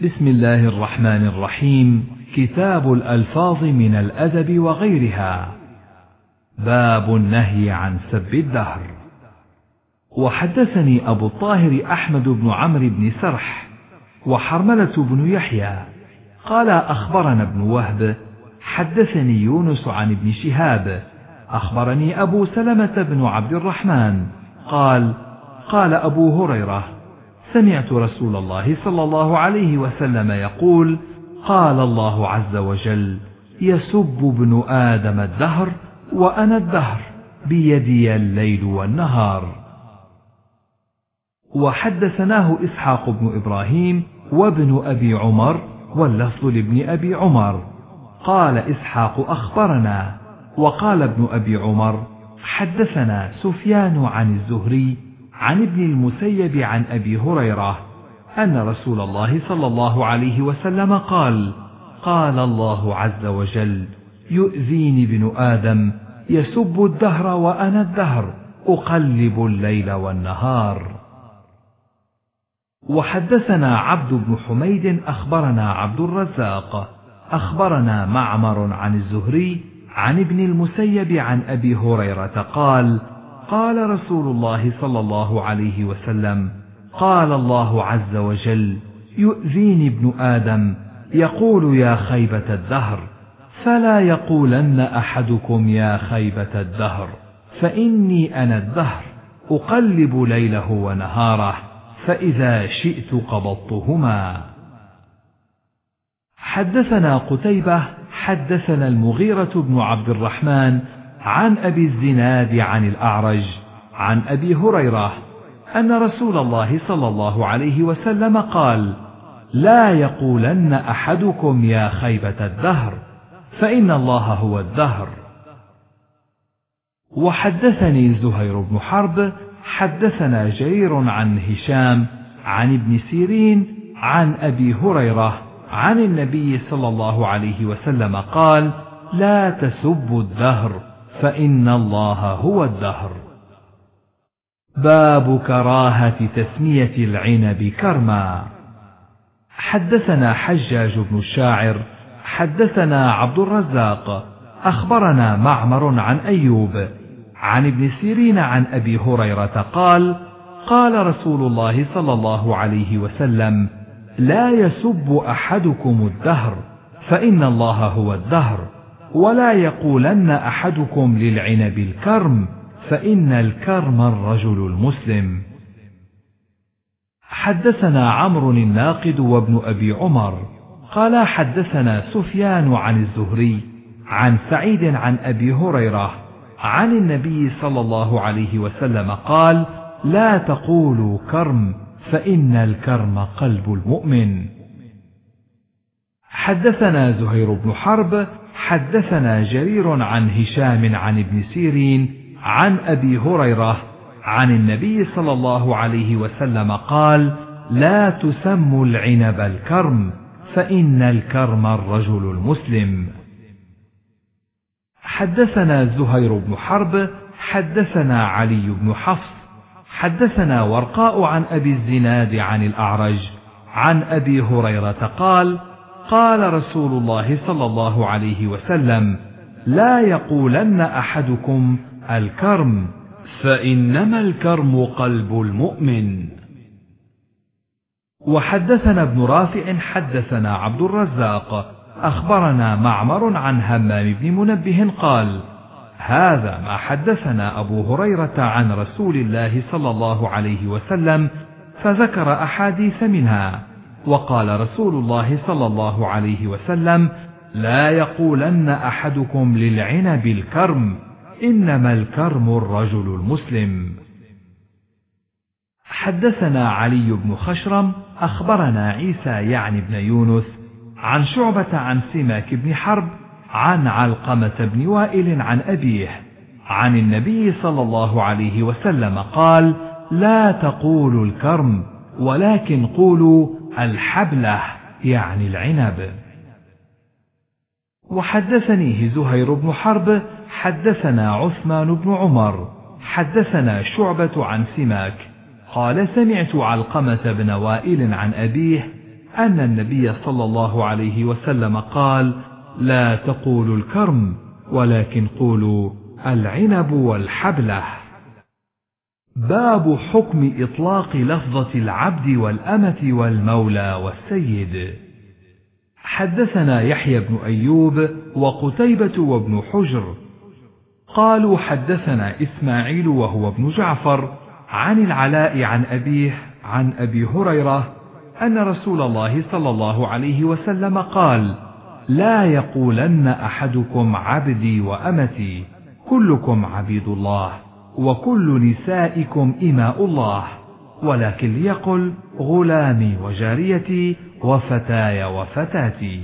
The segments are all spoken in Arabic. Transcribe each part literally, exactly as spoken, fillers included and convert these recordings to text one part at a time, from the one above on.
بسم الله الرحمن الرحيم. كتاب الألفاظ من الأدب وغيرها. باب النهي عن سب الدهر. وحدثني أبو الطاهر أحمد بن عمرو بن سرح وحرملة بن يحيى قال أخبرنا ابن وهب حدثني يونس عن ابن شهاب أخبرني أبو سلمة بن عبد الرحمن قال قال أبو هريرة سمعت رسول الله صلى الله عليه وسلم يقول قال الله عز وجل يسب ابن آدم الدهر وأنا الدهر بيدي الليل والنهار. وحدثناه إسحاق بن إبراهيم وابن أبي عمر واللفظ لابن أبي عمر قال إسحاق أخبرنا وقال ابن أبي عمر حدثنا سفيان عن الزهري عن ابن المسيب عن أبي هريرة أن رسول الله صلى الله عليه وسلم قال قال الله عز وجل يؤذيني ابن آدم يسب الدهر وأنا الدهر أقلب الليل والنهار. وحدثنا عبد بن حميد أخبرنا عبد الرزاق أخبرنا معمر عن الزهري عن ابن المسيب عن أبي هريرة قال قال رسول الله صلى الله عليه وسلم قال الله عز وجل يؤذيني ابن آدم يقول يا خيبة الدهر فلا يقولن أحدكم يا خيبة الدهر فإني أنا الدهر أقلب ليله ونهاره فإذا شئت قبضتهما. حدثنا قتيبة حدثنا المغيرة بن عبد الرحمن عن أبي الزناد عن الأعرج عن أبي هريرة أن رسول الله صلى الله عليه وسلم قال لا يقولن أحدكم يا خيبة الدهر فإن الله هو الدهر. وحدثني زهير بن حرب حدثنا جرير عن هشام عن ابن سيرين عن أبي هريرة عن النبي صلى الله عليه وسلم قال لا تسبوا الدهر فإن الله هو الدهر. باب كراهة تسمية العنب كرما. حدثنا حجاج بن الشاعر حدثنا عبد الرزاق أخبرنا معمر عن أيوب عن ابن سيرين عن أبي هريرة قال قال رسول الله صلى الله عليه وسلم لا يسب أحدكم الدهر فإن الله هو الدهر ولا يقولن أحدكم للعنب الكرم فإن الكرم الرجل المسلم. حدثنا عمرو الناقد وابن أبي عمر قال حدثنا سفيان عن الزهري عن سعيد عن أبي هريرة عن النبي صلى الله عليه وسلم قال لا تقولوا كرم فإن الكرم قلب المؤمن. حدثنا زهير بن حرب حدثنا جرير عن هشام عن ابن سيرين عن أبي هريرة عن النبي صلى الله عليه وسلم قال لا تسموا العنب الكرم فإن الكرم الرجل المسلم. حدثنا زهير بن حرب حدثنا علي بن حفص حدثنا ورقاء عن أبي الزناد عن الأعرج عن أبي هريرة قال قال رسول الله صلى الله عليه وسلم لا يقولن أحدكم الكرم فإنما الكرم قلب المؤمن. وحدثنا ابن رافع حدثنا عبد الرزاق أخبرنا معمر عن همام بن منبه قال هذا ما حدثنا أبو هريرة عن رسول الله صلى الله عليه وسلم فذكر أحاديث منها وقال رسول الله صلى الله عليه وسلم لا يقولن أحدكم للعنب الكرم إنما الكرم الرجل المسلم. حدثنا علي بن خشرم أخبرنا عيسى يعني بن يونس عن شعبة عن سماك بن حرب عن علقمة بن وائل عن أبيه عن النبي صلى الله عليه وسلم قال لا تقولوا الكرم ولكن قولوا الحبلة يعني العنب. وحدثنيه زهير بن حرب حدثنا عثمان بن عمر حدثنا شعبة عن سماك قال سمعت علقمة بن وائل عن أبيه أن النبي صلى الله عليه وسلم قال: لا تقولوا الكرم ولكن قولوا العنب والحبلة. باب حكم إطلاق لفظة العبد والأمة والمولى والسيد. حدثنا يحيى بن أيوب وقتيبة وابن حجر قالوا حدثنا إسماعيل وهو ابن جعفر عن العلاء عن أبيه عن أبي هريرة أن رسول الله صلى الله عليه وسلم قال: لا يقولن أحدكم عبدي وأمتي، كلكم عبيد الله وكل نسائكم إماء الله، ولكن ليقل غلامي وجاريتي وفتاي وفتاتي.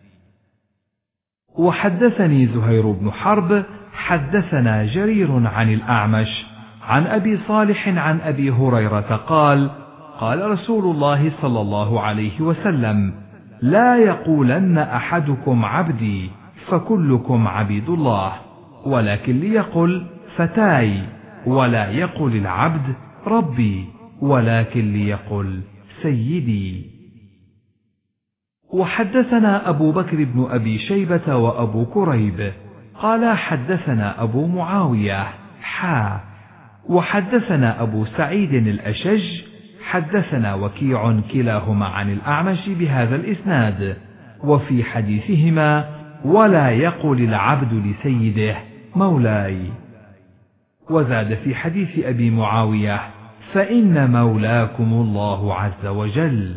وحدثني زهير بن حرب حدثنا جرير عن الأعمش عن أبي صالح عن أبي هريرة قال: قال رسول الله صلى الله عليه وسلم: لا يقولن أحدكم عبدي، فكلكم عبيد الله، ولكن ليقل فتاي، ولا يقل العبد ربي، ولكن ليقل سيدي. وحدثنا أبو بكر بن أبي شيبة وأبو كريب قال حدثنا أبو معاوية حا وحدثنا أبو سعيد الأشج حدثنا وكيع كلاهما عن الأعمش بهذا الإسناد، وفي حديثهما: ولا يقل العبد لسيده مولاي. وزاد في حديث أبي معاوية: فإن مولاكم الله عز وجل.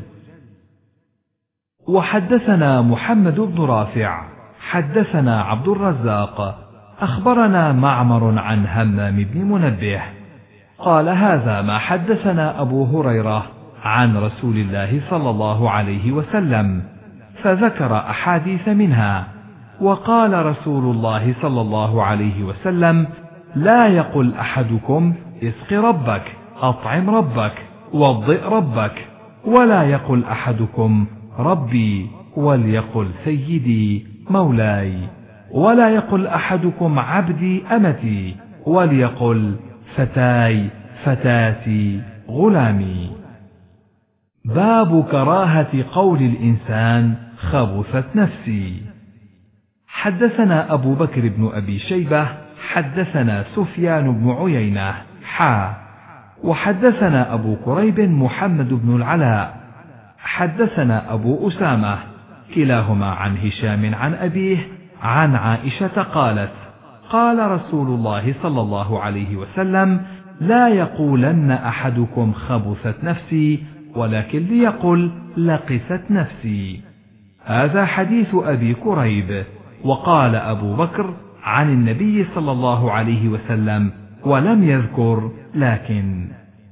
وحدثنا محمد بن رافع حدثنا عبد الرزاق أخبرنا معمر عن همام بن منبه قال: هذا ما حدثنا أبو هريرة عن رسول الله صلى الله عليه وسلم، فذكر أحاديث منها. وقال رسول الله صلى الله عليه وسلم: لا يقل أحدكم اسق ربك، أطعم ربك، وضئ ربك، ولا يقل أحدكم ربي، وليقل سيدي مولاي، ولا يقل أحدكم عبدي أمتي، وليقل فتاي فتاتي غلامي. باب كراهة قول الإنسان خبثت نفسي. حدثنا أبو بكر بن أبي شيبة حدثنا سفيان بن عيينة حا وحدثنا أبو كريب محمد بن العلاء حدثنا أبو أسامة كلاهما عن هشام عن أبيه عن عائشة قالت: قال رسول الله صلى الله عليه وسلم: لا يقولن أحدكم خبثت نفسي، ولكن ليقل لقست نفسي. هذا حديث أبي كريب. وقال أبو بكر عن النبي صلى الله عليه وسلم ولم يذكر لكن.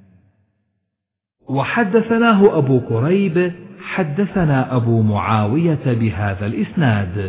وحدثناه أبو كريب حدثنا أبو معاوية بهذا الإسناد.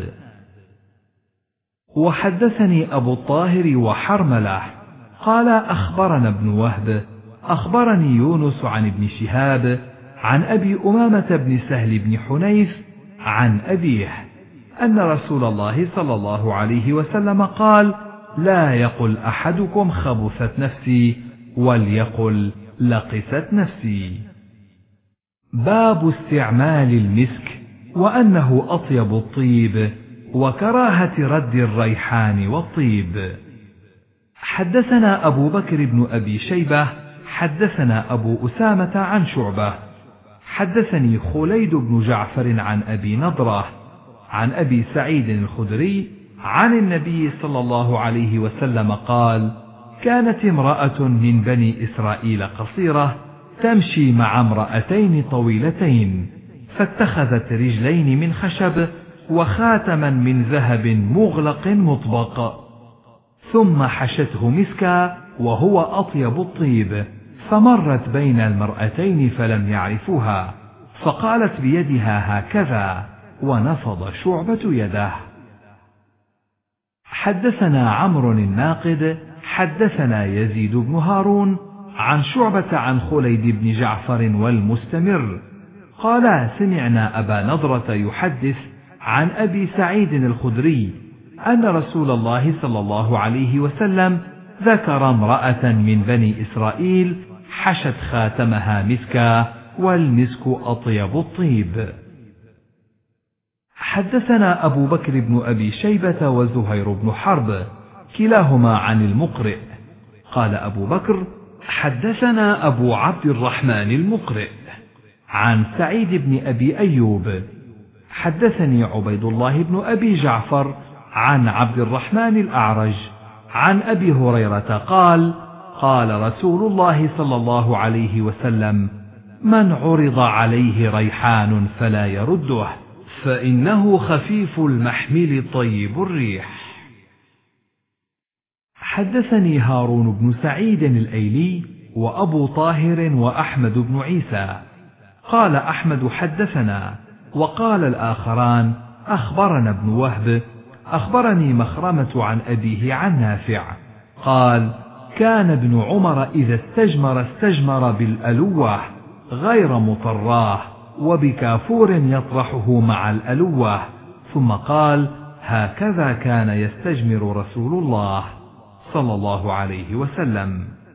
وحدثني أبو الطاهر وحرملة قال أخبرنا ابن وهب أخبرني يونس عن ابن شهاب عن أبي أمامة بن سهل بن حنيف عن أبيه أن رسول الله صلى الله عليه وسلم قال: لا يقل أحدكم خبثت نفسي، وليقل لقست نفسي. باب استعمال المسك وأنه أطيب الطيب، وكراهة رد الريحان والطيب. حدثنا أبو بكر بن أبي شيبة حدثنا أبو أسامة عن شعبة حدثني خليد بن جعفر عن أبي نضرة عن أبي سعيد الخدري عن النبي صلى الله عليه وسلم قال: كانت امرأة من بني إسرائيل قصيرة تمشي مع امرأتين طويلتين، فاتخذت رجلين من خشب وخاتما من ذهب مغلق مطبق، ثم حشته مسكا وهو أطيب الطيب، فمرت بين المرأتين فلم يعرفوها، فقالت بيدها هكذا، ونفض شعبة يده. حدثنا عمرو الناقد حدثنا يزيد بن هارون عن شعبة عن خليد بن جعفر والمستمر قال: سمعنا أبا نضرة يحدث عن أبي سعيد الخدري أن رسول الله صلى الله عليه وسلم ذكر امرأة من بني إسرائيل حشت خاتمها مسكا والمسك أطيب الطيب. حدثنا أبو بكر بن أبي شيبة وزهير بن حرب كلاهما عن المقرئ قال أبو بكر حدثنا أبو عبد الرحمن المقرئ عن سعيد بن أبي أيوب حدثني عبيد الله بن أبي جعفر عن عبد الرحمن الأعرج عن أبي هريرة قال قال رسول الله صلى الله عليه وسلم من عرض عليه ريحان فلا يرده فإنه خفيف المحمل طيب الريح. حدثني هارون بن سعيد الأيلي وأبو طاهر وأحمد بن عيسى قال أحمد حدثنا وقال الآخران أخبرنا ابن وهب أخبرني مخرمة عن أبيه عن نافع قال كان ابن عمر إذا استجمر استجمر بالألوة غير مطراه وبكافور يطرحه مع الألوة ثم قال هكذا كان يستجمر رسول الله صلى الله عليه وسلم.